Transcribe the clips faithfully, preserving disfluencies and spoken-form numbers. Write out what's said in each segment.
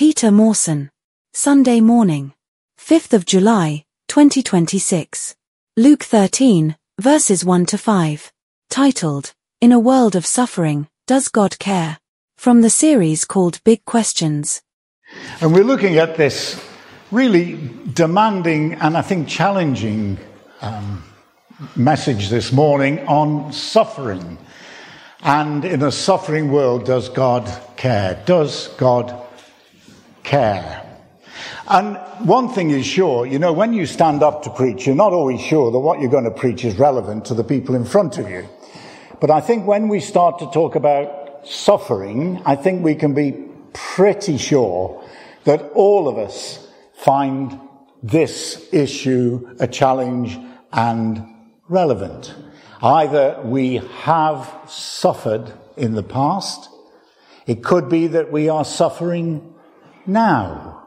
Peter Mawson. Sunday morning, fifth of July, twenty twenty-six. Luke thirteen, verses one to five. Titled, In a World of Suffering, Does God Care? From the series called Big Questions. And we're looking at this really demanding and I think challenging um, message this morning on suffering. And in a suffering world, does God care? Does God care? And one thing is sure, you know, when you stand up to preach, you're not always sure that what you're going to preach is relevant to the people in front of you. But I think when we start to talk about suffering, I think we can be pretty sure that all of us find this issue a challenge and relevant. Either we have suffered in the past, it could be that we are suffering now.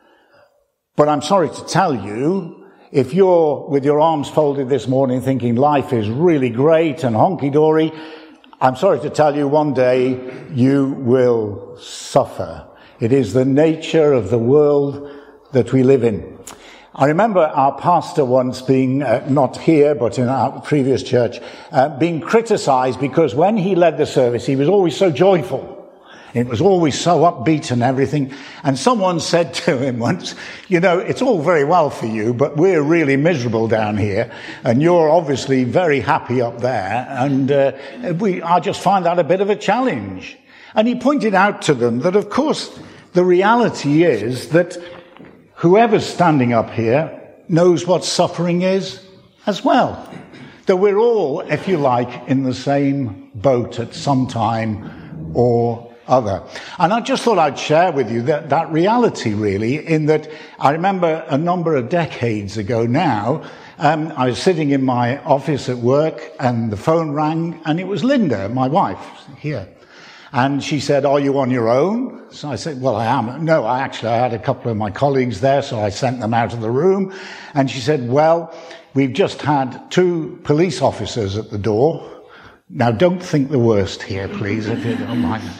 But I'm sorry to tell you, if you're with your arms folded this morning thinking life is really great and honky-dory, I'm sorry to tell you one day you will suffer. It is the nature of the world that we live in. I remember our pastor once being, uh, not here, but in our previous church, uh, being criticized because when he led the service, he was always so joyful. It was always so upbeat and everything. And someone said to him once, you know, it's all very well for you, but we're really miserable down here. And you're obviously very happy up there. And uh, we, I just find that a bit of a challenge. And he pointed out to them that, of course, the reality is that whoever's standing up here knows what suffering is as well. That we're all, if you like, in the same boat at some time or other. And I just thought I'd share with you that, that reality, really, in that I remember a number of decades ago now, um, I was sitting in my office at work and the phone rang and it was Linda, my wife, here. And she said, are you on your own? So I said, well, I am. No, I actually I had a couple of my colleagues there, so I sent them out of the room. And she said, well, we've just had two police officers at the door. Now, don't think the worst here, please, if you don't mind.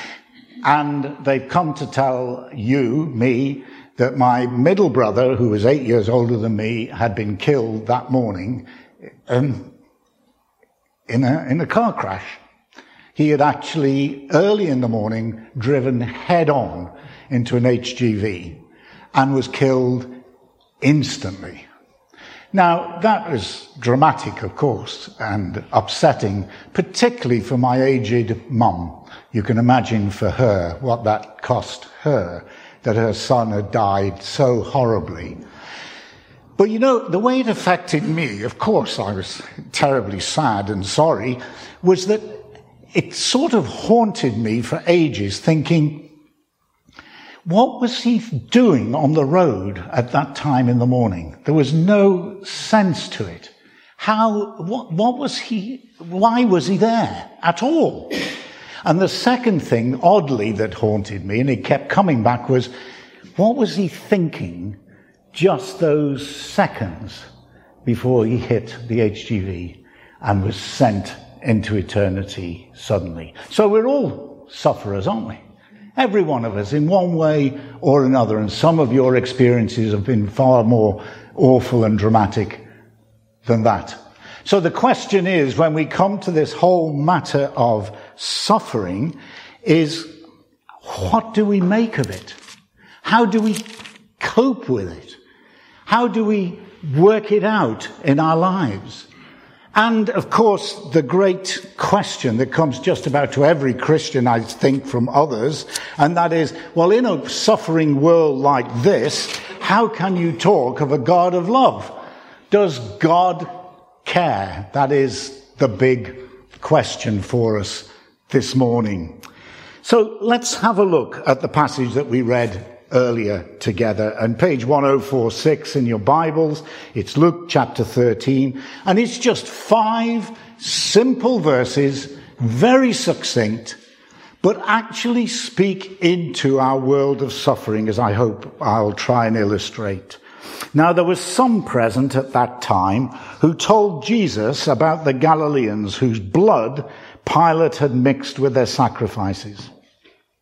And they've come to tell you, me, that my middle brother, who was eight years older than me, had been killed that morning um, in a, in a car crash. He had actually, early in the morning, driven head-on into an H G V and was killed instantly. Now, that was dramatic, of course, and upsetting, particularly for my aged mum. You can imagine for her what that cost her, that her son had died so horribly. But, you know, the way it affected me, of course I was terribly sad and sorry, was that it sort of haunted me for ages, thinking, what was he doing on the road at that time in the morning? There was no sense to it. How, what, what was he, why was he there at all? And the second thing, oddly, that haunted me, and it kept coming back, was, what was he thinking just those seconds before he hit the H G V and was sent into eternity suddenly? So we're all sufferers, aren't we? Every one of us in one way or another. And some of your experiences have been far more awful and dramatic than that. So the question is, when we come to this whole matter of suffering, is what do we make of it? How do we cope with it? How do we work it out in our lives? And, of course, the great question that comes just about to every Christian, I think, from others, and that is, well, in a suffering world like this, how can you talk of a God of love? Does God care? That is the big question for us this morning. So let's have a look at the passage that we read earlier together. And page one oh four six in your Bibles, it's Luke chapter thirteen, and it's just five simple verses, very succinct, but actually speak into our world of suffering, as I hope I'll try and illustrate. Now, there was some present at that time who told Jesus about the Galileans whose blood Pilate had mixed with their sacrifices.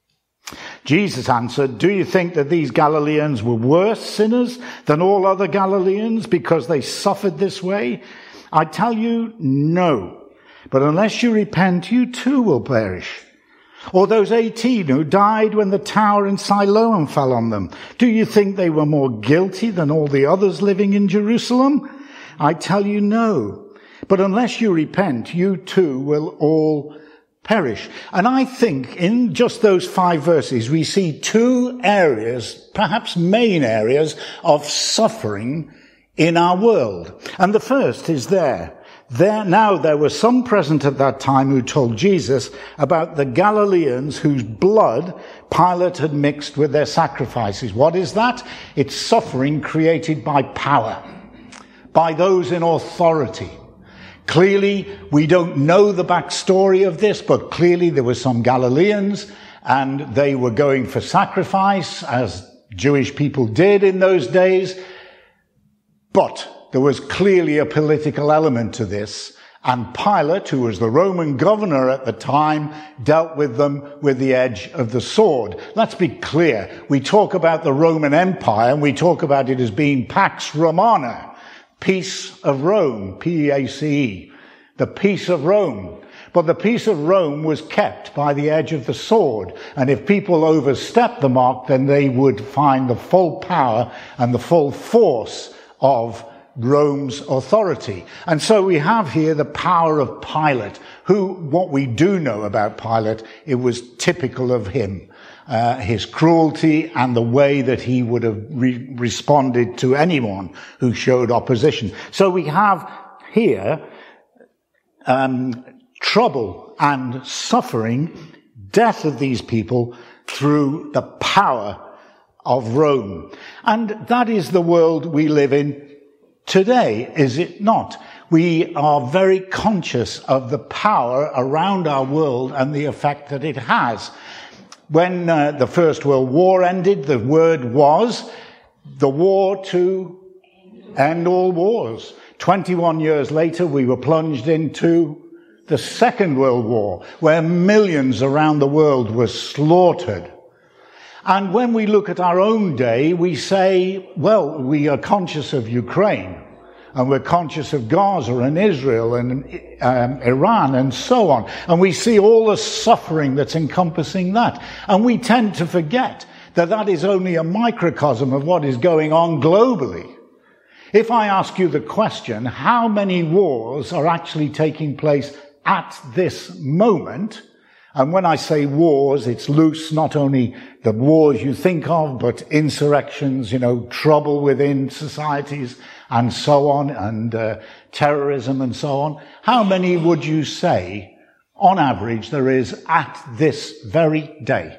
Jesus answered, "Do you think that these Galileans were worse sinners than all other Galileans because they suffered this way? I tell you, no. But unless you repent, you too will perish. Or those eighteen who died when the tower in Siloam fell on them. Do you think they were more guilty than all the others living in Jerusalem? I tell you, no. But unless you repent, you too will all perish." And I think in just those five verses, we see two areas, perhaps main areas, of suffering in our world. And the first is there. There, now there were some present at that time who told Jesus about the Galileans whose blood Pilate had mixed with their sacrifices. What is that? It's suffering created by power, by those in authority. Clearly, we don't know the backstory of this, but clearly there were some Galileans and they were going for sacrifice, as Jewish people did in those days. But there was clearly a political element to this, and Pilate, who was the Roman governor at the time, dealt with them with the edge of the sword. Let's be clear. We talk about the Roman Empire, and we talk about it as being Pax Romana, peace of Rome, P E A C E, the peace of Rome. But the peace of Rome was kept by the edge of the sword, and if people overstepped the mark, then they would find the full power and the full force of Rome's authority. And so we have here the power of Pilate, who, what we do know about Pilate, it was typical of him. Uh, his cruelty and the way that he would have re- responded to anyone who showed opposition. So we have here um, trouble and suffering, death of these people through the power of Rome. And that is the world we live in today, is it not? We are very conscious of the power around our world and the effect that it has. When uh, the First World War ended, the word was the war to end all wars. twenty-one years later, we were plunged into the Second World War, where millions around the world were slaughtered. And when we look at our own day, we say, well, we are conscious of Ukraine, and we're conscious of Gaza and Israel and um, Iran and so on. And we see all the suffering that's encompassing that. And we tend to forget that that is only a microcosm of what is going on globally. If I ask you the question, how many wars are actually taking place at this moment? And when I say wars, it's loose, not only the wars you think of, but insurrections, you know, trouble within societies and so on, and uh, terrorism and so on. How many would you say, on average, there is at this very day?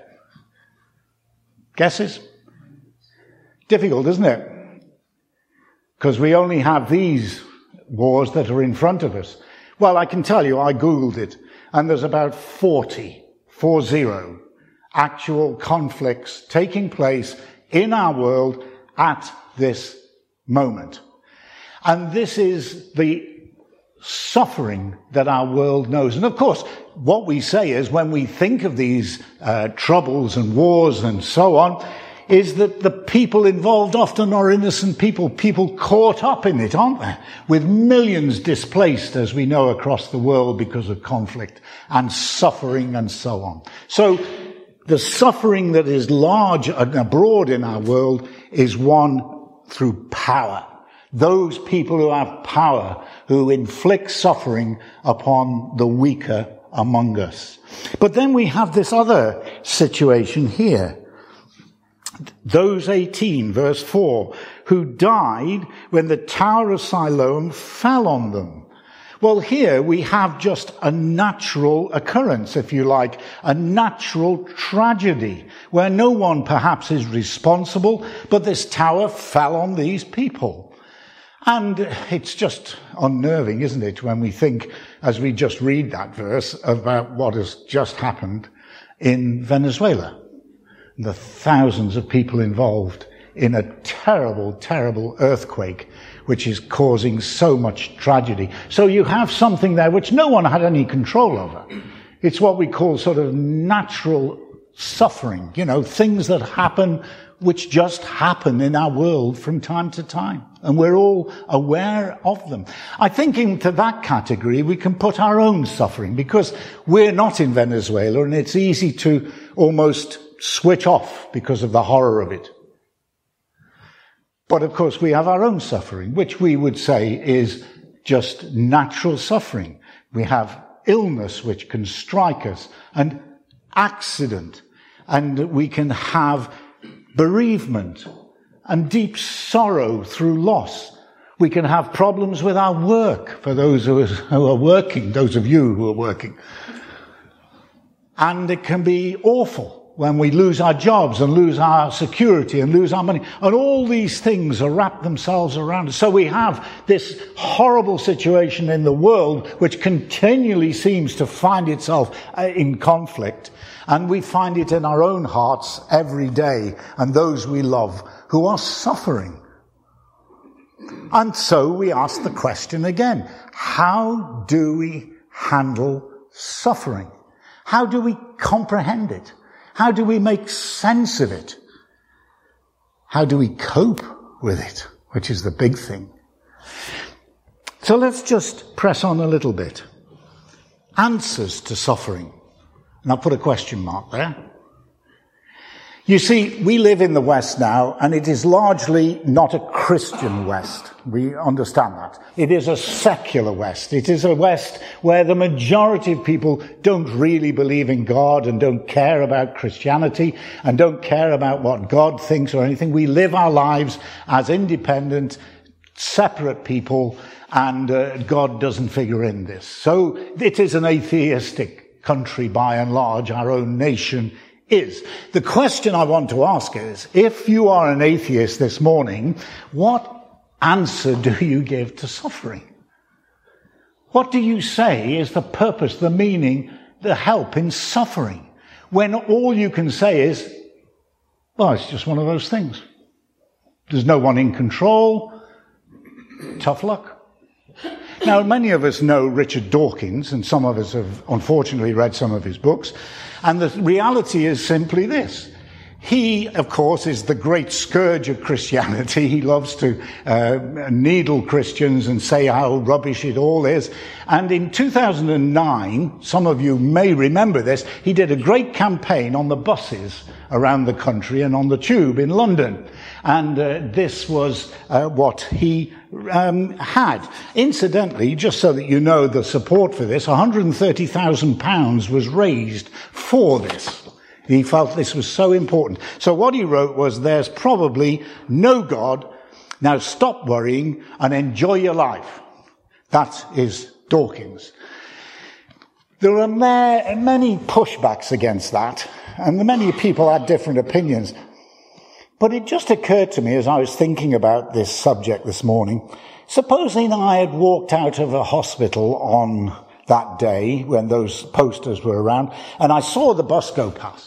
Guesses? Difficult, isn't it? Because we only have these wars that are in front of us. Well, I can tell you, I Googled it. And there's about forty, four zero, actual conflicts taking place in our world at this moment. And this is the suffering that our world knows. And of course, what we say is when we think of these uh, troubles and wars and so on, is that the people involved often are innocent people, people caught up in it, aren't they? With millions displaced, as we know, across the world because of conflict and suffering and so on. So the suffering that is large and abroad in our world is one through power. Those people who have power, who inflict suffering upon the weaker among us. But then we have this other situation here. Those eighteen, verse four, who died when the Tower of Siloam fell on them. Well, here we have just a natural occurrence, if you like, a natural tragedy, where no one perhaps is responsible, but this tower fell on these people. And it's just unnerving, isn't it, when we think, as we just read that verse, about what has just happened in Venezuela. The thousands of people involved in a terrible, terrible earthquake, which is causing so much tragedy. So you have something there which no one had any control over. It's what we call sort of natural suffering, you know, things that happen which just happen in our world from time to time. And we're all aware of them. I think into that category we can put our own suffering, because we're not in Venezuela and it's easy to almost switch off because of the horror of it. But of course we have our own suffering, which we would say is just natural suffering. We have illness which can strike us, and accident, and we can have bereavement and deep sorrow through loss. We can have problems with our work, for those of us who are working, those of you who are working. And it can be awful when we lose our jobs and lose our security and lose our money. And all these things are wrapped themselves around us. So we have this horrible situation in the world which continually seems to find itself in conflict. And we find it in our own hearts every day, and those we love who are suffering. And so we ask the question again, how do we handle suffering? How do we comprehend it? How do we make sense of it? How do we cope with it, which is the big thing? So let's just press on a little bit. Answers to suffering. And I'll put a question mark there. You see, we live in the West now, and it is largely not a Christian West. We understand that. It is a secular West. It is a West where the majority of people don't really believe in God and don't care about Christianity and don't care about what God thinks or anything. We live our lives as independent, separate people, and uh, God doesn't figure in this. So it is an atheistic country by and large, our own nation is. The question I want to ask is, if you are an atheist this morning, what answer do you give to suffering? What do you say is the purpose, the meaning, the help in suffering? When all you can say is, well, it's just one of those things. There's no one in control. Tough luck. Now, many of us know Richard Dawkins, and some of us have unfortunately read some of his books. And the reality is simply this. He, of course, is the great scourge of Christianity. He loves to uh, needle Christians and say how rubbish it all is. And in two thousand nine, some of you may remember this, he did a great campaign on the buses around the country and on the tube in London. And uh, this was uh, what he um, had. Incidentally, just so that you know the support for this, one hundred thirty thousand pounds was raised for this. He felt this was so important. So what he wrote was, there's probably no God. Now stop worrying and enjoy your life. That is Dawkins. There are ma- many pushbacks against that, and many people had different opinions. But it just occurred to me as I was thinking about this subject this morning, supposing I had walked out of a hospital on that day when those posters were around, and I saw the bus go past.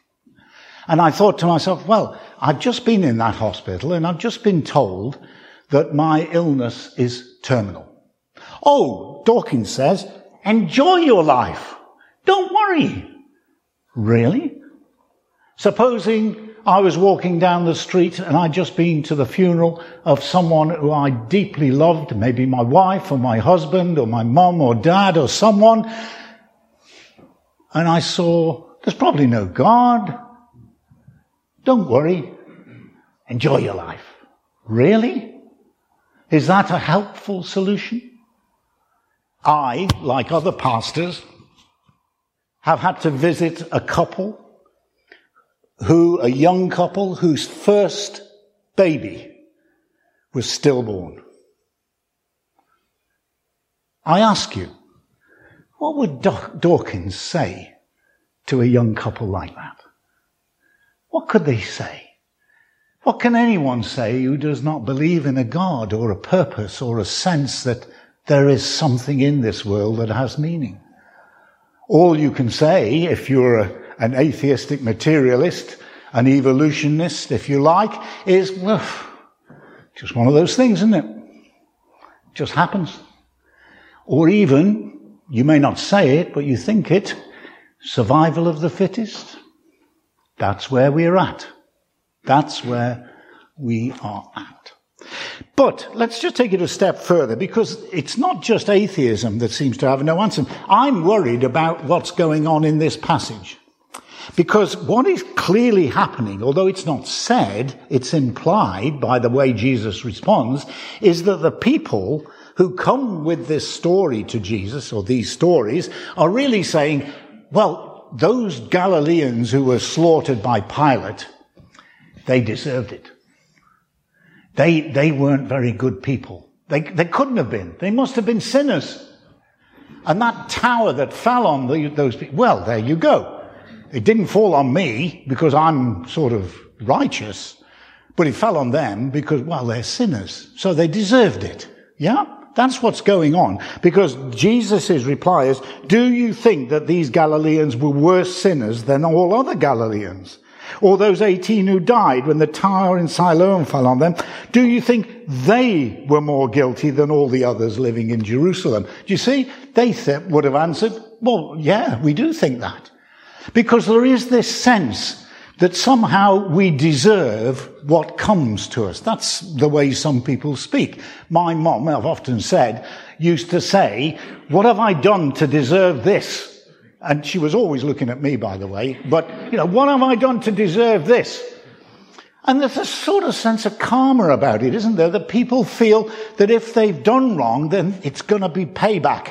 And I thought to myself, well, I've just been in that hospital and I've just been told that my illness is terminal. Oh, Dawkins says, enjoy your life. Don't worry. Really? Supposing I was walking down the street and I'd just been to the funeral of someone who I deeply loved, maybe my wife or my husband or my mum or dad or someone, and I saw there's probably no God. Don't worry. Enjoy your life. Really? Is that a helpful solution? I, like other pastors, have had to visit a couple who, a young couple whose first baby was stillborn. I ask you, what would Dawkins say to a young couple like that? What could they say? What can anyone say who does not believe in a God or a purpose or a sense that there is something in this world that has meaning? All you can say, if you're a, an atheistic materialist, an evolutionist, if you like, is, well, just one of those things, isn't it? It just happens. Or even, you may not say it, but you think it, survival of the fittest. That's where we're at. That's where we are at. But let's just take it a step further, because it's not just atheism that seems to have no answer. I'm worried about what's going on in this passage. Because what is clearly happening, although it's not said, it's implied by the way Jesus responds, is that the people who come with this story to Jesus, or these stories, are really saying, well, those Galileans who were slaughtered by Pilate, they deserved it. They, they weren't very good people. They, they couldn't have been. They must have been sinners. And that tower that fell on the, those people, well, there you go. It didn't fall on me because I'm sort of righteous, but it fell on them because, well, they're sinners. So they deserved it. Yeah? That's what's going on. Because Jesus' reply is, do you think that these Galileans were worse sinners than all other Galileans? Or those eighteen who died when the tower in Siloam fell on them, do you think they were more guilty than all the others living in Jerusalem? Do you see? They th- would have answered, well, yeah, we do think that. Because there is this sense that somehow we deserve what comes to us. That's the way some people speak. My mom, I've often said, used to say, what have I done to deserve this? And she was always looking at me, by the way. But, you know, what have I done to deserve this? And there's a sort of sense of karma about it, isn't there? That people feel that if they've done wrong, then it's going to be payback.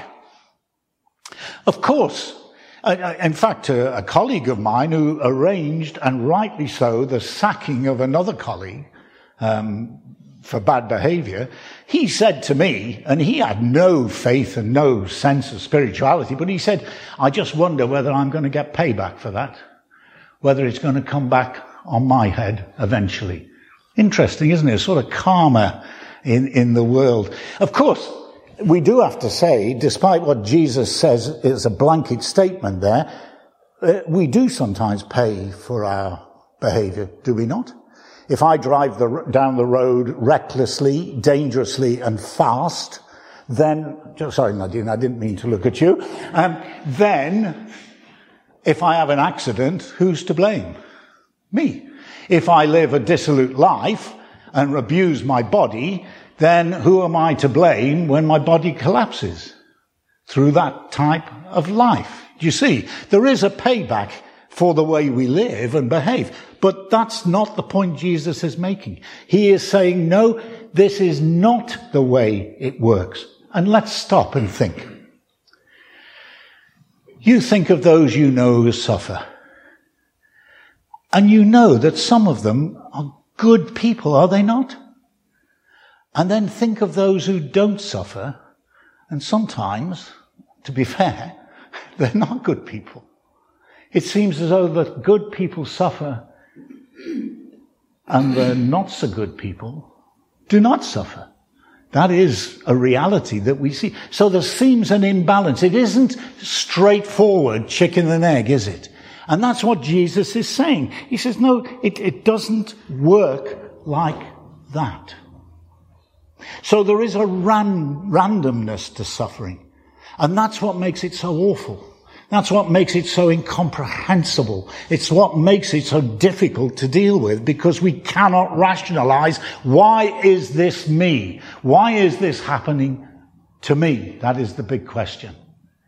Of course, in fact, a colleague of mine who arranged, and rightly so, the sacking of another colleague um, for bad behavior, he said to me, and he had no faith and no sense of spirituality, but he said, I just wonder whether I'm going to get payback for that, whether it's going to come back on my head eventually. Interesting, isn't it? A sort of karma in, in the world. Of course, we do have to say, despite what Jesus says is a blanket statement there, uh, we do sometimes pay for our behavior, do we not? If I drive the, down the road recklessly, dangerously and fast, then, sorry Nadine, I didn't mean to look at you, um, then if I have an accident, who's to blame? Me. If I live a dissolute life and abuse my body, then who am I to blame when my body collapses through that type of life? Do you see? There is a payback for the way we live and behave. But that's not the point Jesus is making. He is saying, no, this is not the way it works. And let's stop and think. You think of those you know who suffer. And you know that some of them are good people, are they not? And then think of those who don't suffer. And sometimes, to be fair, they're not good people. It seems as though the good people suffer and the not so good people do not suffer. That is a reality that we see. So there seems an imbalance. It isn't straightforward chicken and egg, is it? And that's what Jesus is saying. He says, no, it, it doesn't work like that. So there is a ran, randomness to suffering. And that's what makes it so awful. That's what makes it so incomprehensible. It's what makes it so difficult to deal with, because we cannot rationalize, why is this me? Why is this happening to me? That is the big question.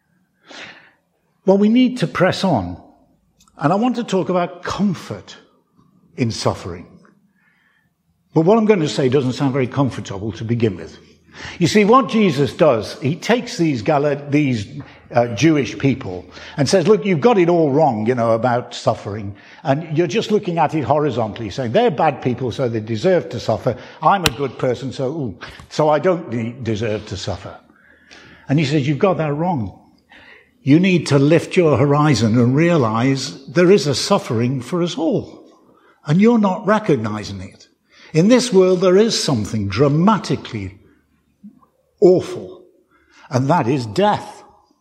Well, we need to press on. And I want to talk about comfort in suffering. But what I'm going to say doesn't sound very comfortable to begin with. You see, what Jesus does, he takes these Gal- these uh, Jewish people and says, look, you've got it all wrong, you know, about suffering. And you're just looking at it horizontally, saying they're bad people, so they deserve to suffer. I'm a good person, so ooh, so I don't de- deserve to suffer. And he says, you've got that wrong. You need to lift your horizon and realize there is a suffering for us all. And you're not recognizing it. In this world, there is something dramatically awful, and that is death.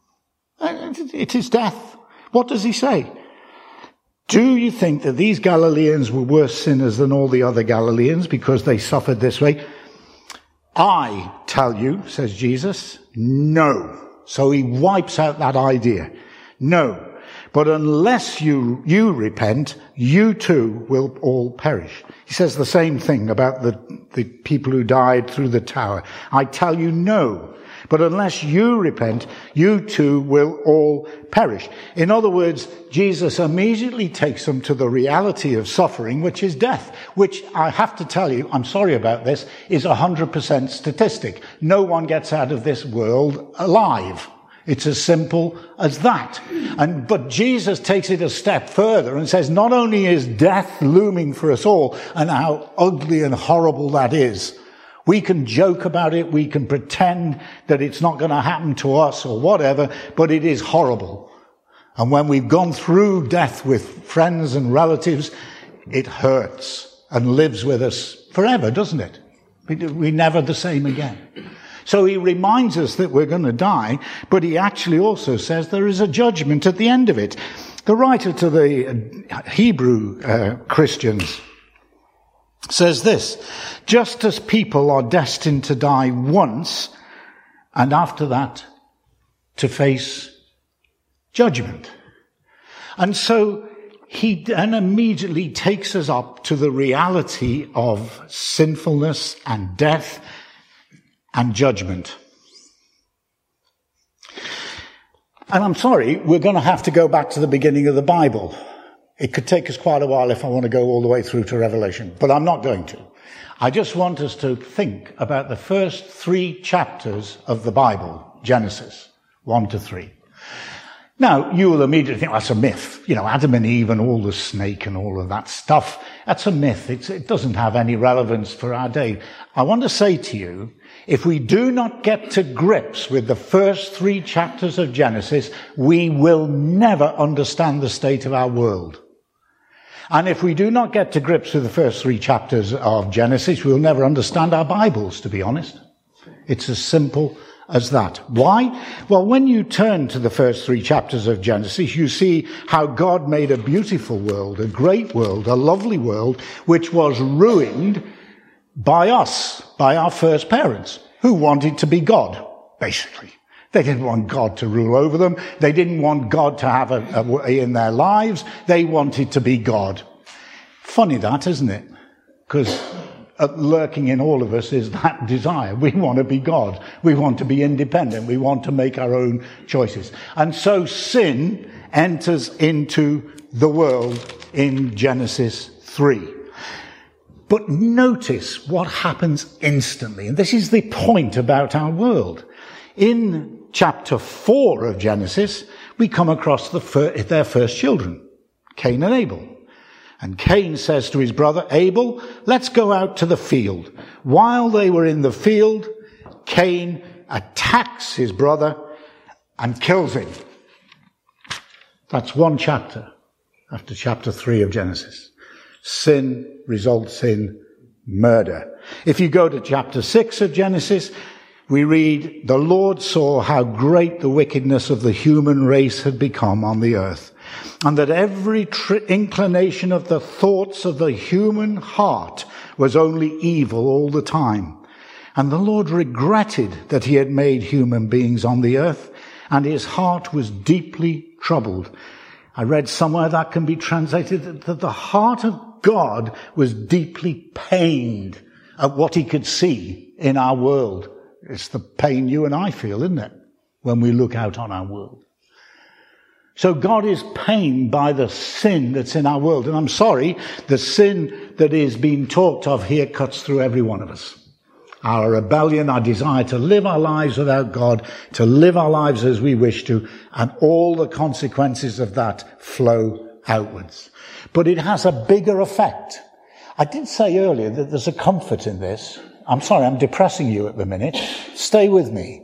It is death. What does he say? Do you think that these Galileans were worse sinners than all the other Galileans because they suffered this way? I tell you, says Jesus, no. So he wipes out that idea. No. But unless you, you repent, you too will all perish. He says the same thing about the, the people who died through the tower. I tell you no. But unless you repent, you too will all perish. In other words, Jesus immediately takes them to the reality of suffering, which is death, which I have to tell you, I'm sorry about this, is a one hundred percent statistic. No one gets out of this world alive. It's as simple as that. And, but Jesus takes it a step further and says, not only is death looming for us all, and how ugly and horrible that is, we can joke about it, we can pretend that it's not going to happen to us or whatever, but it is horrible. And when we've gone through death with friends and relatives, it hurts and lives with us forever, doesn't it? We're never the same again. So he reminds us that we're going to die, but he actually also says there is a judgment at the end of it. The writer to the Hebrew uh, Christians says this: just as people are destined to die once, and after that to face judgment. And so he then immediately takes us up to the reality of sinfulness and death and judgment. And I'm sorry, we're going to have to go back to the beginning of the Bible. It could take us quite a while if I want to go all the way through to Revelation, but I'm not going to. I just want us to think about the first three chapters of the Bible, Genesis, one to three. Now, you will immediately think that's a myth. You know, Adam and Eve and all the snake and all of that stuff. That's a myth. It's, it doesn't have any relevance for our day. I want to say to you, if we do not get to grips with the first three chapters of Genesis, we will never understand the state of our world. And if we do not get to grips with the first three chapters of Genesis, we'll never understand our Bibles, to be honest. It's as simple as that. Why? Well, when you turn to the first three chapters of Genesis, you see how God made a beautiful world, a great world, a lovely world, which was ruined by us, by our first parents, who wanted to be God, basically. They didn't want God to rule over them. They didn't want God to have a, a way in their lives. They wanted to be God. Funny that, isn't it? Because Uh, lurking in all of us is that desire. We want to be God. We want to be independent. We want to make our own choices. And so sin enters into the world in Genesis three. But notice what happens instantly. And this is the point about our world. In chapter four of Genesis, we come across the fir- their first children, Cain and Abel. And Cain says to his brother Abel, let's go out to the field. While they were in the field, Cain attacks his brother and kills him. That's one chapter after chapter three of Genesis. Sin results in murder. If you go to chapter six of Genesis, we read, the Lord saw how great the wickedness of the human race had become on the earth, and that every tr- inclination of the thoughts of the human heart was only evil all the time. And the Lord regretted that he had made human beings on the earth, and his heart was deeply troubled. I read somewhere that can be translated that the heart of God was deeply pained at what he could see in our world. It's the pain you and I feel, isn't it, when we look out on our world. So God is pained by the sin that's in our world. And I'm sorry, the sin that is being talked of here cuts through every one of us. Our rebellion, our desire to live our lives without God, to live our lives as we wish to, and all the consequences of that flow outwards. But it has a bigger effect. I did say earlier that there's a comfort in this. I'm sorry, I'm depressing you at the minute. Stay with me.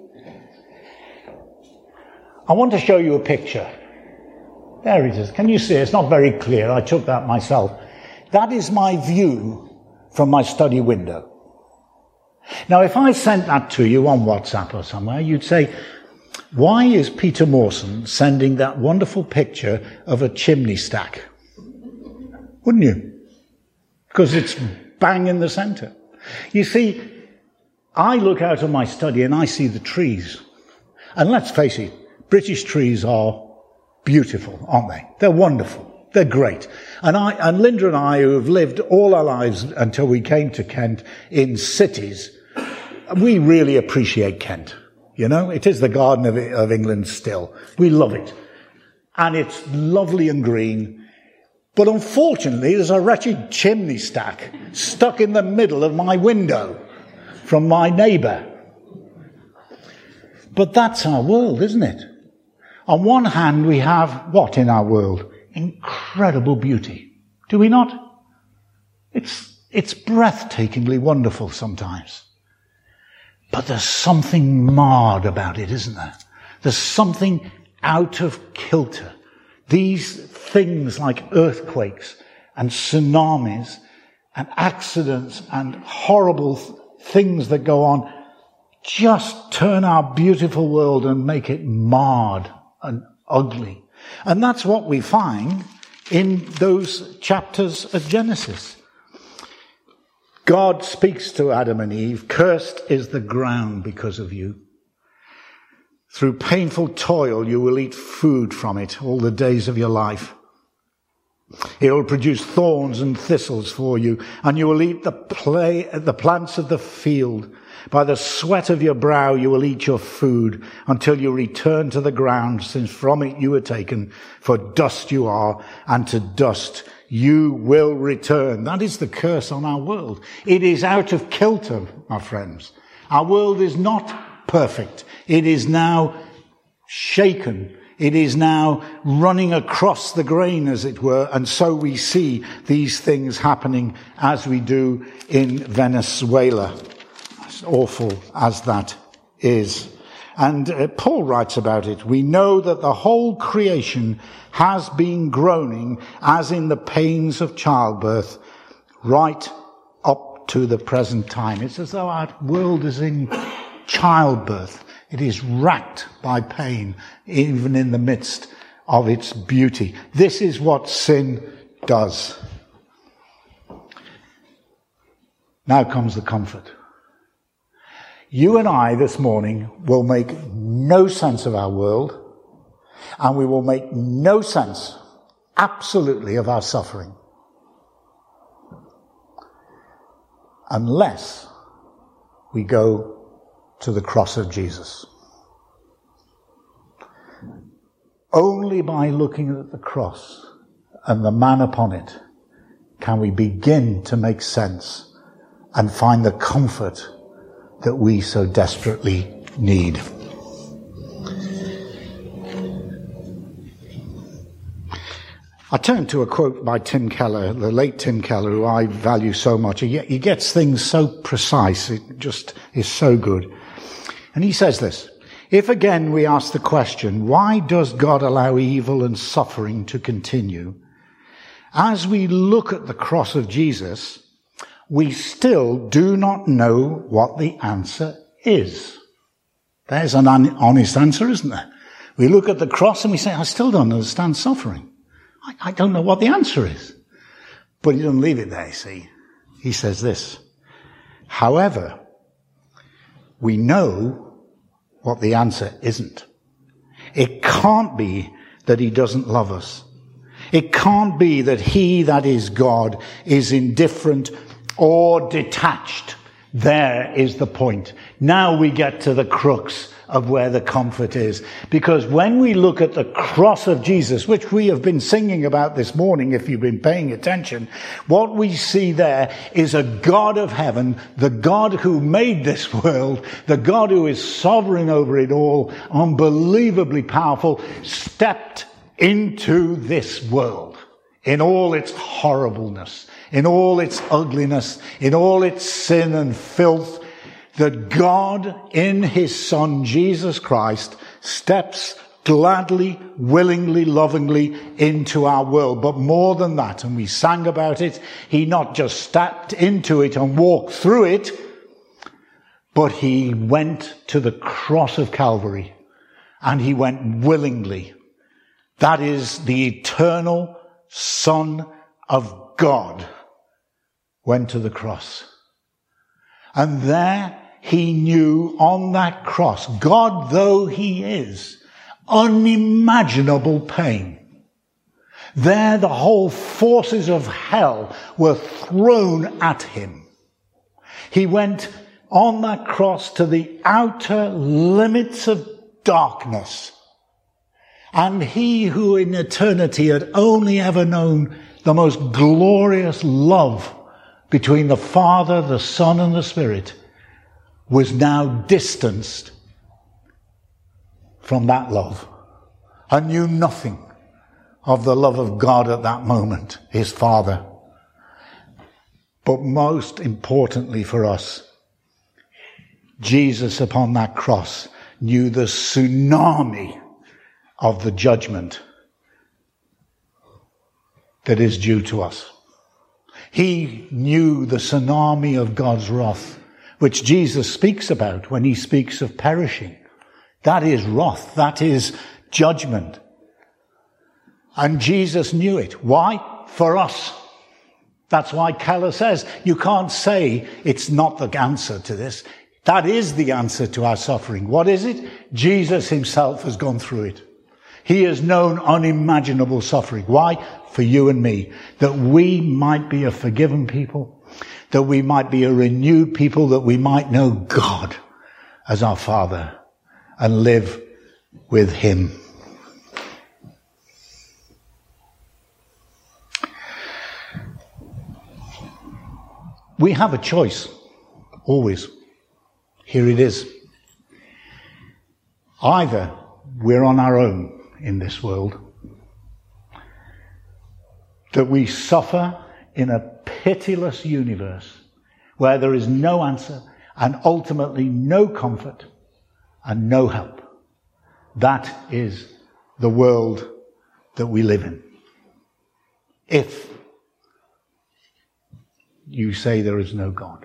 I want to show you a picture. There it is. Can you see? It's not very clear. I took that myself. That is my view from my study window. Now, if I sent that to you on WhatsApp or somewhere, you'd say, why is Peter Mawson sending that wonderful picture of a chimney stack? Wouldn't you? Because it's bang in the center. You see, I look out of my study and I see the trees. And let's face it, British trees are beautiful, aren't they? They're wonderful. They're great. And I, and Linda and I, who have lived all our lives until we came to Kent in cities, we really appreciate Kent. You know, it is the Garden of, of England still. We love it. And it's lovely and green. But unfortunately, there's a wretched chimney stack stuck in the middle of my window from my neighbour. But that's our world, isn't it? On one hand, we have what in our world? Incredible beauty. Do we not? It's, it's breathtakingly wonderful sometimes. But there's something marred about it, isn't there? There's something out of kilter. These things like earthquakes and tsunamis and accidents and horrible th- things that go on just turn our beautiful world and make it marred and ugly. And that's what we find in those chapters of Genesis. God speaks to Adam and Eve, "Cursed is the ground because of you. Through painful toil you will eat food from it all the days of your life. It will produce thorns and thistles for you, and you will eat the, play, the plants of the field. By the sweat of your brow you will eat your food until you return to the ground, since from it you were taken. For dust you are, and to dust you will return." That is the curse on our world. It is out of kilter, my friends. Our world is not perfect. It is now shaken. It is now running across the grain, as it were, and so we see these things happening as we do in Venezuela. As awful as that is. And uh, Paul writes about it. "We know that the whole creation has been groaning as in the pains of childbirth right up to the present time." It's as though our world is in childbirth. It is racked by pain, even in the midst of its beauty. This is what sin does. Now comes the comfort. You and I this morning will make no sense of our world, and we will make no sense, absolutely, of our suffering, unless we go to the cross of Jesus. Only by looking at the cross and the man upon it can we begin to make sense and find the comfort that we so desperately need. I turn to a quote by Tim Keller, the late Tim Keller, who I value so much. He, he gets things so precise. It just is so good. And he says this: "If again we ask the question, why does God allow evil and suffering to continue? As we look at the cross of Jesus, we still do not know what the answer is." There's an honest answer, isn't there? We look at the cross and we say, I still don't understand suffering. I, I don't know what the answer is. But he doesn't leave it there, see. He says this: "However, we know what the answer isn't. It can't be that he doesn't love us. It can't be that he, that is God, is indifferent or detached." There is the point. Now we get to the crux of where the comfort is. Because when we look at the cross of Jesus, which we have been singing about this morning, if you've been paying attention, what we see there is a God of heaven, the God who made this world, the God who is sovereign over it all, unbelievably powerful, stepped into this world in all its horribleness, in all its ugliness, in all its sin and filth. That God, in his Son, Jesus Christ, steps gladly, willingly, lovingly into our world. But more than that, and we sang about it, he not just stepped into it and walked through it, but he went to the cross of Calvary, and he went willingly. That is, the eternal Son of God went to the cross. And there he knew on that cross, God though he is, unimaginable pain. There the whole forces of hell were thrown at him. He went on that cross to the outer limits of darkness. And he who in eternity had only ever known the most glorious love between the Father, the Son, and the Spirit was now distanced from that love and knew nothing of the love of God at that moment, his Father. But most importantly for us, Jesus upon that cross knew the tsunami of the judgment that is due to us. He knew the tsunami of God's wrath, which Jesus speaks about when he speaks of perishing. That is wrath. That is judgment. And Jesus knew it. Why? For us. That's why Keller says, you can't say it's not the answer to this. That is the answer to our suffering. What is it? Jesus himself has gone through it. He has known unimaginable suffering. Why? For you and me. That we might be a forgiven people. That we might be a renewed people. That we might know God as our Father and live with him. We have a choice. Always. Here it is. Either we're on our own in this world, that we suffer in a pitiless universe where there is no answer and ultimately no comfort and no help. That is the world that we live in. If you say there is no God.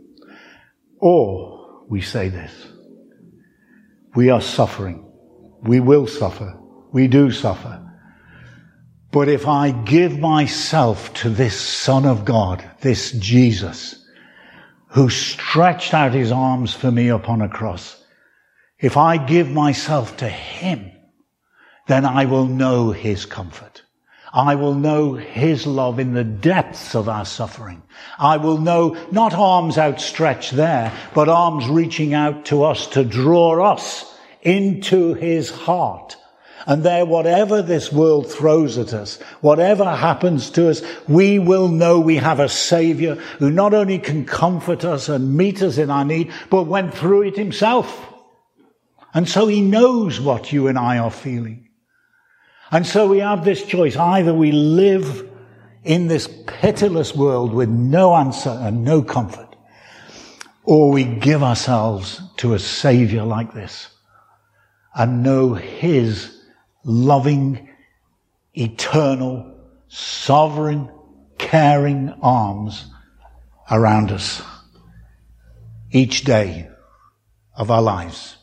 Or we say this: we are suffering. We will suffer. We do suffer. But if I give myself to this Son of God, this Jesus, who stretched out his arms for me upon a cross, if I give myself to him, then I will know his comfort. I will know his love in the depths of our suffering. I will know not arms outstretched there, but arms reaching out to us to draw us into his heart. And there, whatever this world throws at us, whatever happens to us, we will know we have a Saviour who not only can comfort us and meet us in our need, but went through it himself. And so he knows what you and I are feeling. And so we have this choice. Either we live in this pitiless world with no answer and no comfort, or we give ourselves to a Saviour like this and know his loving, eternal, sovereign, caring arms around us each day of our lives.